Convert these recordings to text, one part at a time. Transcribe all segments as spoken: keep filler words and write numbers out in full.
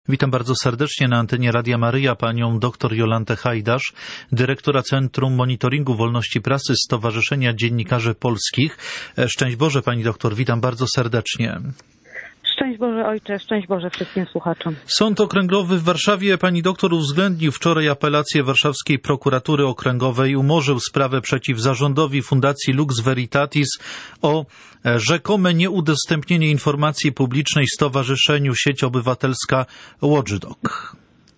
Witam bardzo serdecznie na antenie Radia Maryja panią dr Jolantę Hajdasz, dyrektora Centrum Monitoringu Wolności Prasy Stowarzyszenia Dziennikarzy Polskich. Szczęść Boże pani doktor, witam bardzo serdecznie. Szczęść Boże Ojcze, szczęść Boże wszystkim słuchaczom. Sąd Okręgowy w Warszawie, pani doktor, uwzględnił wczoraj apelację Warszawskiej Prokuratury Okręgowej, umorzył sprawę przeciw zarządowi Fundacji Lux Veritatis o rzekome nieudostępnienie informacji publicznej Stowarzyszeniu Sieć Obywatelska Watchdog.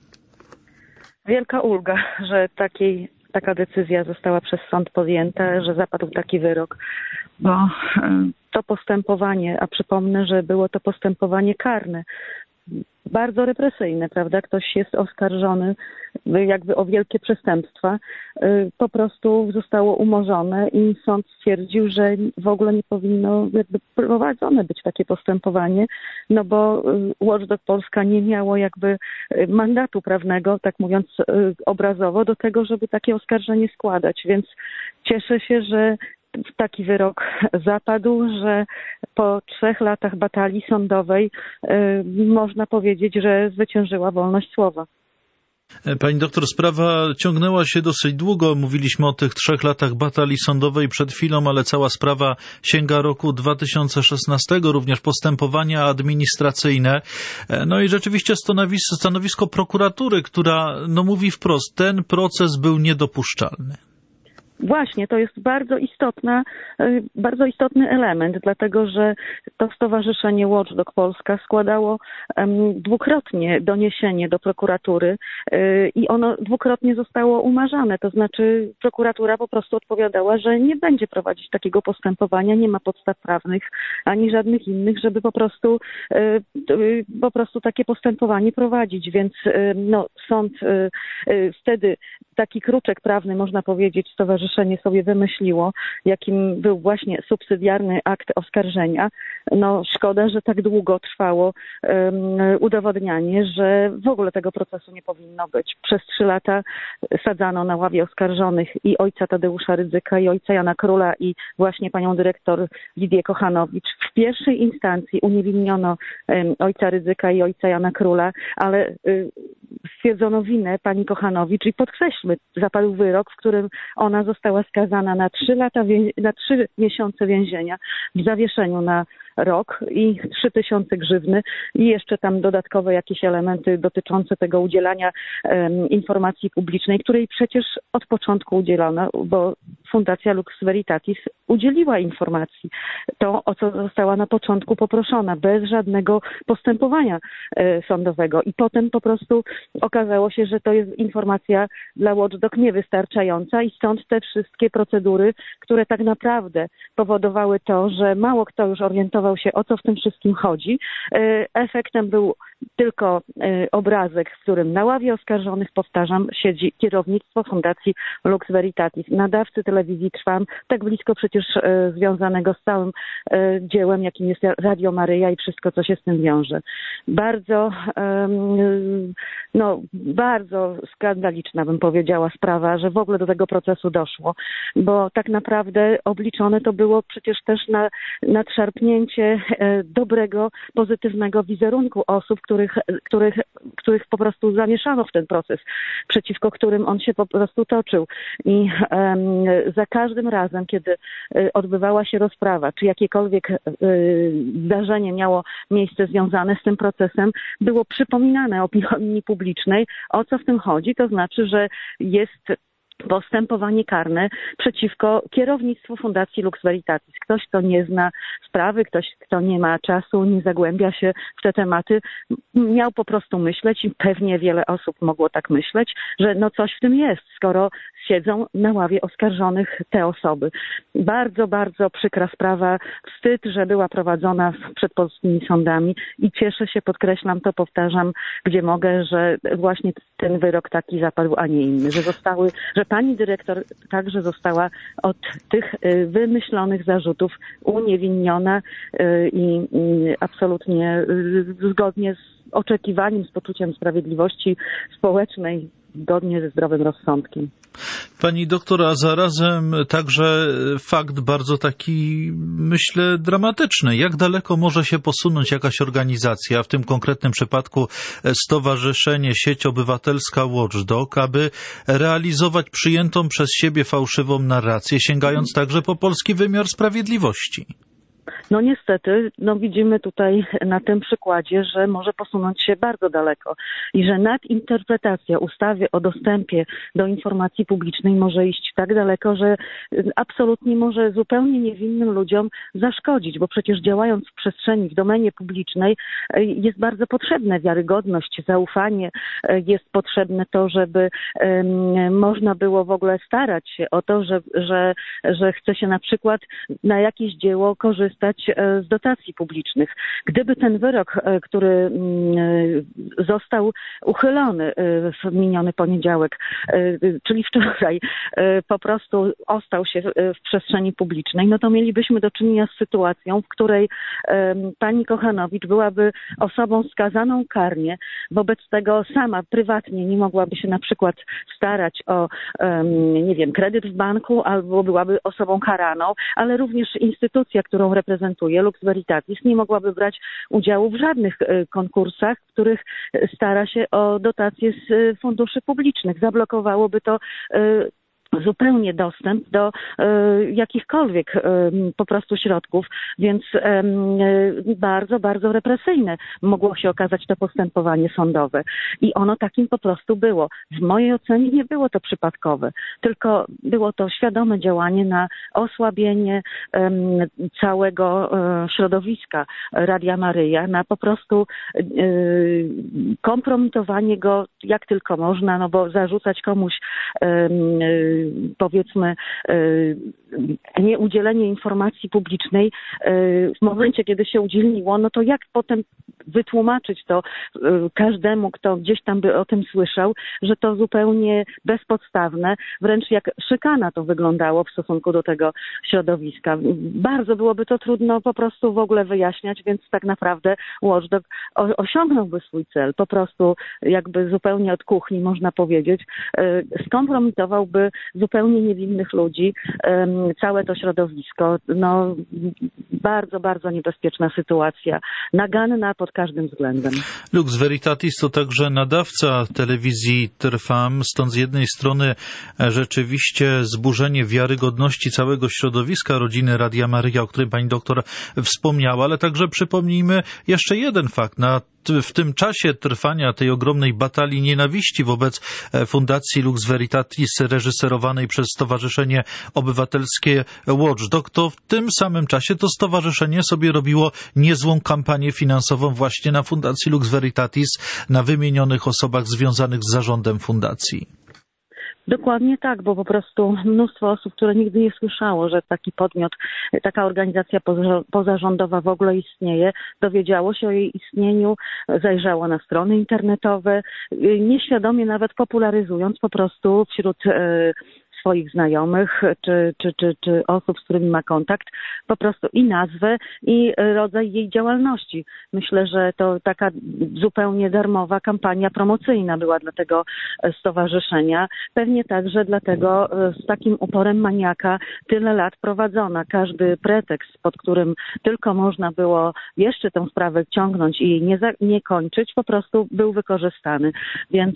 Wielka ulga, że takiej, taka decyzja została przez sąd podjęta, że zapadł taki wyrok, bo to postępowanie, a przypomnę, że było to postępowanie karne, bardzo represyjne, prawda? Ktoś jest oskarżony jakby o wielkie przestępstwa, po prostu zostało umorzone i sąd stwierdził, że w ogóle nie powinno jakby prowadzone być takie postępowanie, no bo Watchdog Polska nie miało jakby mandatu prawnego, tak mówiąc obrazowo, do tego, żeby takie oskarżenie składać, więc cieszę się, że taki wyrok zapadł, że po trzech latach batalii sądowej y, można powiedzieć, że zwyciężyła wolność słowa. Pani doktor, sprawa ciągnęła się dosyć długo. Mówiliśmy o tych trzech latach batalii sądowej przed chwilą, ale cała sprawa sięga roku dwa tysiące szesnastego, również postępowania administracyjne. No i rzeczywiście stanowisko, stanowisko prokuratury, która no, mówi wprost, ten proces był niedopuszczalny. Właśnie, to jest bardzo istotna, bardzo istotny element, dlatego że to Stowarzyszenie Watchdog Polska składało um, dwukrotnie doniesienie do prokuratury yy, i ono dwukrotnie zostało umarzane. To znaczy prokuratura po prostu odpowiadała, że nie będzie prowadzić takiego postępowania, nie ma podstaw prawnych ani żadnych innych, żeby po prostu, yy, yy, po prostu takie postępowanie prowadzić. Więc yy, no, sąd yy, wtedy taki kruczek prawny, można powiedzieć, stowarzyszenie sobie wymyśliło, jakim był właśnie subsydiarny akt oskarżenia. No szkoda, że tak długo trwało um, udowodnianie, że w ogóle tego procesu nie powinno być. Przez trzy lata sadzano na ławie oskarżonych i ojca Tadeusza Rydzyka, i ojca Jana Króla, i właśnie panią dyrektor Lidię Kochanowicz. W pierwszej instancji uniewinniono um, ojca Rydzyka i ojca Jana Króla, ale um, stwierdzono winę pani Kochanowicz i podkreślmy, zapadł wyrok, w którym ona została skazana na trzy lata, na trzy miesiące więzienia w zawieszeniu na rok i trzy tysiące grzywny i jeszcze tam dodatkowe jakieś elementy dotyczące tego udzielania um, informacji publicznej, której przecież od początku udzielono, bo Fundacja Lux Veritatis udzieliła informacji. To, o co została na początku poproszona, bez żadnego postępowania e, sądowego. I potem po prostu okazało się, że to jest informacja dla Watchdog niewystarczająca i stąd te wszystkie procedury, które tak naprawdę powodowały to, że mało kto już orientował się, o co w tym wszystkim chodzi. E, efektem był tylko e, obrazek, w którym na ławie oskarżonych, powtarzam, siedzi kierownictwo Fundacji Lux Veritatis, nadawcy telewizji Trwam, tak blisko przecież e, związanego z całym e, dziełem, jakim jest Radio Maryja i wszystko, co się z tym wiąże. Bardzo, e, no, bardzo skandaliczna, bym powiedziała, sprawa, że w ogóle do tego procesu doszło, bo tak naprawdę obliczone to było przecież też na nadszarpnięcie e, dobrego, pozytywnego wizerunku osób, których, których, których po prostu zamieszano w ten proces, przeciwko którym on się po prostu toczył. I um, za każdym razem, kiedy odbywała się rozprawa, czy jakiekolwiek y, zdarzenie miało miejsce związane z tym procesem, było przypominane opinii publicznej, o co w tym chodzi. To znaczy, że jest postępowanie karne przeciwko kierownictwu Fundacji Lux Veritatis. Ktoś, kto nie zna sprawy, ktoś, kto nie ma czasu, nie zagłębia się w te tematy, miał po prostu myśleć i pewnie wiele osób mogło tak myśleć, że no coś w tym jest, skoro siedzą na ławie oskarżonych te osoby. Bardzo, bardzo przykra sprawa. Wstyd, że była prowadzona przed polskimi sądami i cieszę się, podkreślam to, powtarzam, gdzie mogę, że właśnie ten wyrok taki zapadł, a nie inny, że zostały, że pani dyrektor także została od tych wymyślonych zarzutów uniewinniona i absolutnie zgodnie z oczekiwaniem, z poczuciem sprawiedliwości społecznej, zgodnie ze zdrowym rozsądkiem. Pani doktor, a zarazem także fakt bardzo taki, myślę, dramatyczny. Jak daleko może się posunąć jakaś organizacja, w tym konkretnym przypadku Stowarzyszenie Sieć Obywatelska Watchdog, aby realizować przyjętą przez siebie fałszywą narrację, sięgając także po polski wymiar sprawiedliwości? No niestety, no widzimy tutaj na tym przykładzie, że może posunąć się bardzo daleko i że nadinterpretacja ustawy o dostępie do informacji publicznej może iść tak daleko, że absolutnie może zupełnie niewinnym ludziom zaszkodzić, bo przecież działając w przestrzeni, w domenie publicznej jest bardzo potrzebna wiarygodność, zaufanie, jest potrzebne to, żeby um, można było w ogóle starać się o to, że, że, że chce się na przykład na jakieś dzieło korzystać z dotacji publicznych. Gdyby ten wyrok, który został uchylony w miniony poniedziałek, czyli wczoraj, po prostu ostał się w przestrzeni publicznej, no to mielibyśmy do czynienia z sytuacją, w której pani Kochanowicz byłaby osobą skazaną karnie, wobec tego sama prywatnie nie mogłaby się na przykład starać o, nie wiem, kredyt w banku, albo byłaby osobą karaną, ale również instytucja, którą reprezentuje Lux Veritatis, nie mogłaby brać udziału w żadnych konkursach, w których stara się o dotacje z funduszy publicznych. Zablokowałoby to zupełnie dostęp do y, jakichkolwiek y, po prostu środków, więc y, bardzo, bardzo represyjne mogło się okazać to postępowanie sądowe. I ono takim po prostu było. W mojej ocenie nie było to przypadkowe, tylko było to świadome działanie na osłabienie y, całego y, środowiska Radia Maryja, na po prostu y, kompromitowanie go jak tylko można, no bo zarzucać komuś y, y, powiedzmy nieudzielenie informacji publicznej w momencie, kiedy się udzieliło, no to jak potem wytłumaczyć to każdemu, kto gdzieś tam by o tym słyszał, że to zupełnie bezpodstawne, wręcz jak szykana to wyglądało w stosunku do tego środowiska. Bardzo byłoby to trudno po prostu w ogóle wyjaśniać, więc tak naprawdę Watchdog osiągnąłby swój cel, po prostu jakby zupełnie od kuchni, można powiedzieć, skompromitowałby zupełnie niewinnych ludzi, całe to środowisko. No, bardzo, bardzo niebezpieczna sytuacja. Naganna pod każdym względem. Lux Veritatis to także nadawca telewizji Trwam, stąd z jednej strony rzeczywiście zburzenie wiarygodności całego środowiska rodziny Radia Maryja, o którym pani doktor wspomniała, ale także przypomnijmy jeszcze jeden fakt. Na w tym czasie trwania tej ogromnej batalii nienawiści wobec Fundacji Lux Veritatis reżyserowanej przez Stowarzyszenie Obywatelskie Watchdog, to w tym samym czasie to stowarzyszenie sobie robiło niezłą kampanię finansową właśnie na Fundacji Lux Veritatis, na wymienionych osobach związanych z zarządem fundacji. Dokładnie tak, bo po prostu mnóstwo osób, które nigdy nie słyszało, że taki podmiot, taka organizacja pozarządowa w ogóle istnieje, dowiedziało się o jej istnieniu, zajrzało na strony internetowe, nieświadomie nawet popularyzując po prostu wśród swoich znajomych czy, czy, czy, czy osób, z którymi ma kontakt, po prostu i nazwę, i rodzaj jej działalności. Myślę, że to taka zupełnie darmowa kampania promocyjna była dla tego stowarzyszenia. Pewnie także dlatego z takim uporem maniaka tyle lat prowadzona. Każdy pretekst, pod którym tylko można było jeszcze tę sprawę ciągnąć i nie, za, nie kończyć, po prostu był wykorzystany. Więc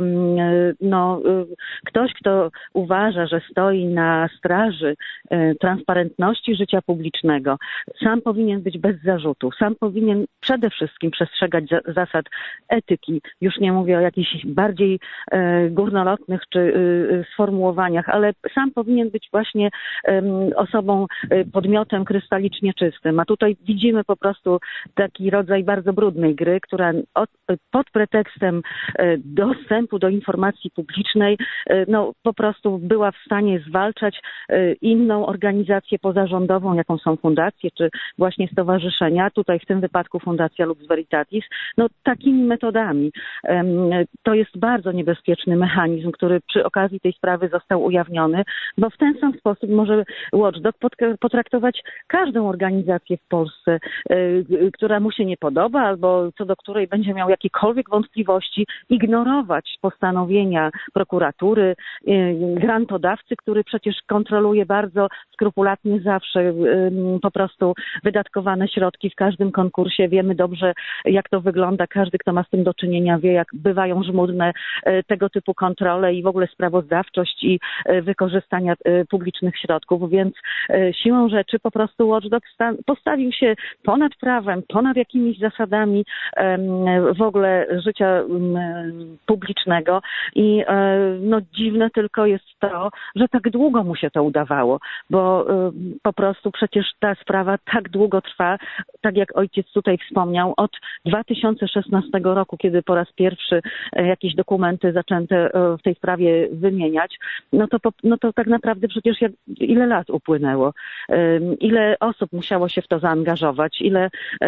no, ktoś, kto uważa, że stoi na straży e, transparentności życia publicznego, sam powinien być bez zarzutu, sam powinien przede wszystkim przestrzegać za, zasad etyki. Już nie mówię o jakichś bardziej e, górnolotnych czy e, sformułowaniach, ale sam powinien być właśnie e, osobą, e, podmiotem krystalicznie czystym. A tutaj widzimy po prostu taki rodzaj bardzo brudnej gry, która od, pod pretekstem e, dostępu do informacji publicznej e, no po prostu była była w stanie zwalczać inną organizację pozarządową, jaką są fundacje, czy właśnie stowarzyszenia, tutaj w tym wypadku Fundacja Lux Veritatis, no takimi metodami. To jest bardzo niebezpieczny mechanizm, który przy okazji tej sprawy został ujawniony, bo w ten sam sposób może Watchdog potraktować każdą organizację w Polsce, która mu się nie podoba albo co do której będzie miał jakiekolwiek wątpliwości, ignorować postanowienia prokuratury, grantodawcy, który przecież kontroluje bardzo skrupulatnie zawsze po prostu wydatkowane środki w każdym konkursie. Wiemy dobrze, jak to wygląda. Każdy, kto ma z tym do czynienia, wie, jak bywają żmudne tego typu kontrole i w ogóle sprawozdawczość i wykorzystania publicznych środków, więc siłą rzeczy po prostu Watchdog postawił się ponad prawem, ponad jakimiś zasadami w ogóle życia publicznego i no dziwne tylko jest to, że tak długo mu się to udawało, bo po prostu przecież ta sprawa tak długo trwa, tak jak ojciec tutaj wspomniał, od dwa tysiące szesnastego roku, kiedy po raz pierwszy jakieś dokumenty zaczęto w tej sprawie wymieniać, no to, no to tak naprawdę przecież jak, ile lat upłynęło, ile osób musiało się w to zaangażować, ile,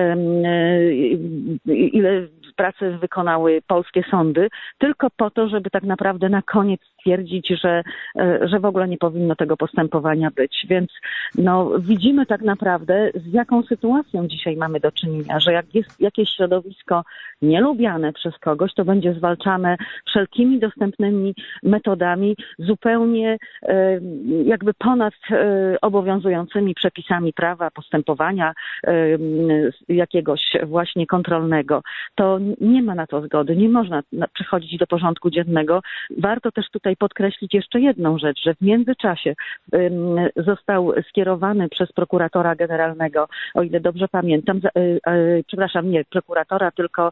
ile pracy wykonały polskie sądy, tylko po to, żeby tak naprawdę na koniec stwierdzić, że, że w ogóle nie powinno tego postępowania być. Więc no, widzimy tak naprawdę, z jaką sytuacją dzisiaj mamy do czynienia, że jak jest jakieś środowisko nielubiane przez kogoś, to będzie zwalczane wszelkimi dostępnymi metodami, zupełnie jakby ponad obowiązującymi przepisami prawa, postępowania jakiegoś właśnie kontrolnego. To nie ma na to zgody, nie można przechodzić do porządku dziennego. Warto też tutaj podkreślić jeszcze jedną rzecz, że w międzyczasie został skierowany przez prokuratora generalnego, o ile dobrze pamiętam, przepraszam, nie prokuratora, tylko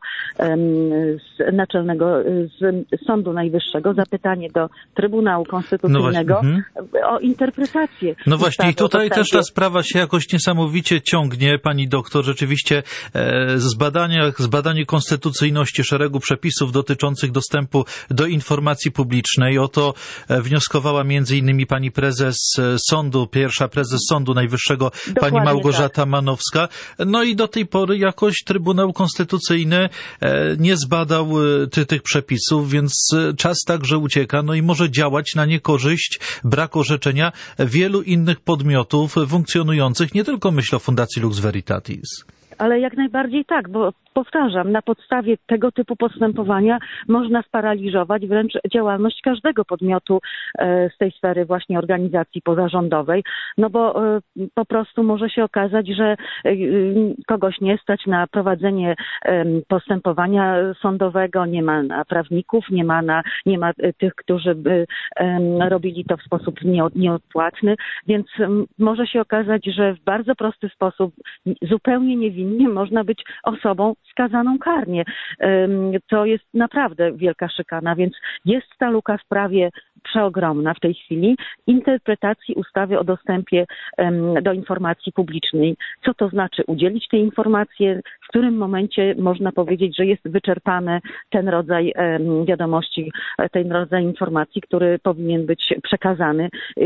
z naczelnego, z Sądu Najwyższego, zapytanie do Trybunału Konstytucyjnego no o interpretację. No właśnie i tutaj też ta sprawa się jakoś niesamowicie ciągnie, pani doktor, rzeczywiście z badania, z badania konstytucyjności szeregu przepisów dotyczących dostępu do informacji publicznej. O to wnioskowała między innymi pani prezes sądu, pierwsza prezes Sądu Najwyższego, Dokładnie pani Małgorzata tak. Manowska. No i do tej pory jakoś Trybunał Konstytucyjny nie zbadał ty, tych przepisów, więc czas także ucieka, no i może działać na niekorzyść, brak orzeczenia wielu innych podmiotów funkcjonujących, nie tylko myślę o Fundacji Lux Veritatis. Ale jak najbardziej tak, bo powtarzam, na podstawie tego typu postępowania można sparaliżować wręcz działalność każdego podmiotu z tej sfery właśnie organizacji pozarządowej, no bo po prostu może się okazać, że kogoś nie stać na prowadzenie postępowania sądowego, nie ma na prawników, nie ma, na, nie ma tych, którzy by robili to w sposób nieodpłatny, więc może się okazać, że w bardzo prosty sposób, zupełnie niewinnie można być osobą skazaną karnie. To jest naprawdę wielka szykana, więc jest ta luka w prawie przeogromna w tej chwili interpretacji ustawy o dostępie do informacji publicznej. Co to znaczy udzielić tej informacji, w którym momencie można powiedzieć, że jest wyczerpany ten rodzaj wiadomości, ten rodzaj informacji, który powinien być przekazany,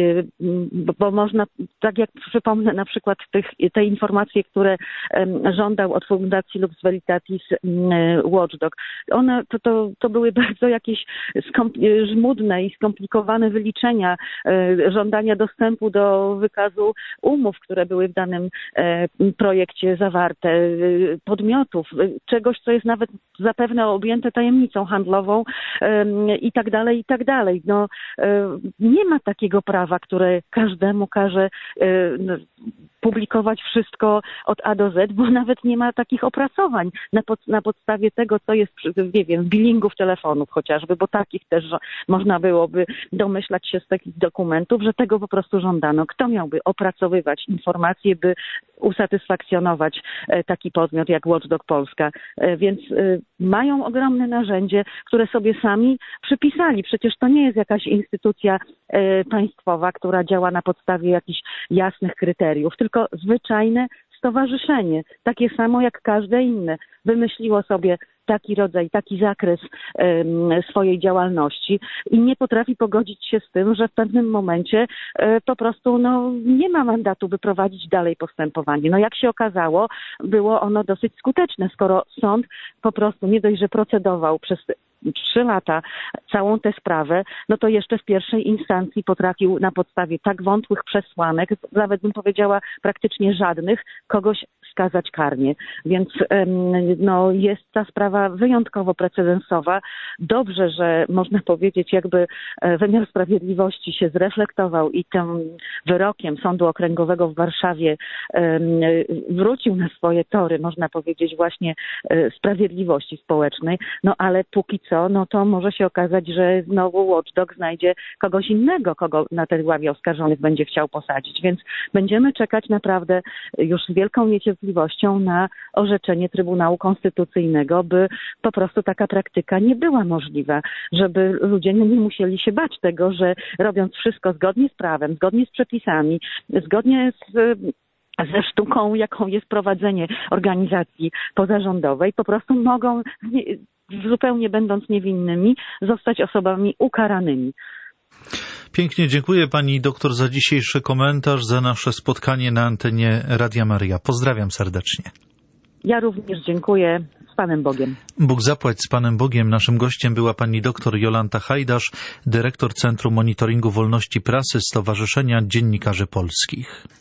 bo można, tak jak przypomnę na przykład tych, te informacje, które żądał od Fundacji Lux Veritatis Watchdog. One to, to, to były bardzo jakieś żmudne i skomplikowane wyliczenia, żądania dostępu do wykazu umów, które były w danym projekcie zawarte, podmiotów, czegoś, co jest nawet zapewne objęte tajemnicą handlową i tak dalej, i tak dalej. No, nie ma takiego prawa, które każdemu każe publikować wszystko od A do Z, bo nawet nie ma takich opracowań na, pod, na podstawie tego, co jest, nie wiem, z billingów telefonów chociażby, bo takich też można byłoby domyślać się z takich dokumentów, że tego po prostu żądano. Kto miałby opracowywać informacje, by usatysfakcjonować taki podmiot jak Watchdog Polska? Więc mają ogromne narzędzie, które sobie sami przypisali. Przecież to nie jest jakaś instytucja państwowa, która działa na podstawie jakichś jasnych kryteriów, tylko zwyczajne, stowarzyszenie, takie samo jak każde inne, wymyśliło sobie taki rodzaj, taki zakres um, swojej działalności i nie potrafi pogodzić się z tym, że w pewnym momencie um, po prostu no, nie ma mandatu, by prowadzić dalej postępowanie. No jak się okazało, było ono dosyć skuteczne, skoro sąd po prostu nie dość, że procedował przez trzy lata całą tę sprawę, no to jeszcze w pierwszej instancji potrafił na podstawie tak wątłych przesłanek, nawet bym powiedziała praktycznie żadnych, kogoś skazać karnie. Więc no, jest ta sprawa wyjątkowo precedensowa. Dobrze, że można powiedzieć, jakby wymiar sprawiedliwości się zreflektował i tym wyrokiem Sądu Okręgowego w Warszawie wrócił na swoje tory, można powiedzieć, właśnie sprawiedliwości społecznej. No ale póki co, no to może się okazać, że znowu Watchdog znajdzie kogoś innego, kogo na tej ławie oskarżonych będzie chciał posadzić. Więc będziemy czekać naprawdę już z wielką niecierpliwością na orzeczenie Trybunału Konstytucyjnego, by po prostu taka praktyka nie była możliwa, żeby ludzie nie musieli się bać tego, że robiąc wszystko zgodnie z prawem, zgodnie z przepisami, zgodnie z ze sztuką, jaką jest prowadzenie organizacji pozarządowej, po prostu mogą, zupełnie będąc niewinnymi, zostać osobami ukaranymi. Pięknie dziękuję pani doktor za dzisiejszy komentarz, za nasze spotkanie na antenie Radia Maryja. Pozdrawiam serdecznie. Ja również dziękuję. Z Panem Bogiem. Bóg zapłać z Panem Bogiem. Naszym gościem była pani doktor Jolanta Hajdasz, dyrektor Centrum Monitoringu Wolności Prasy Stowarzyszenia Dziennikarzy Polskich.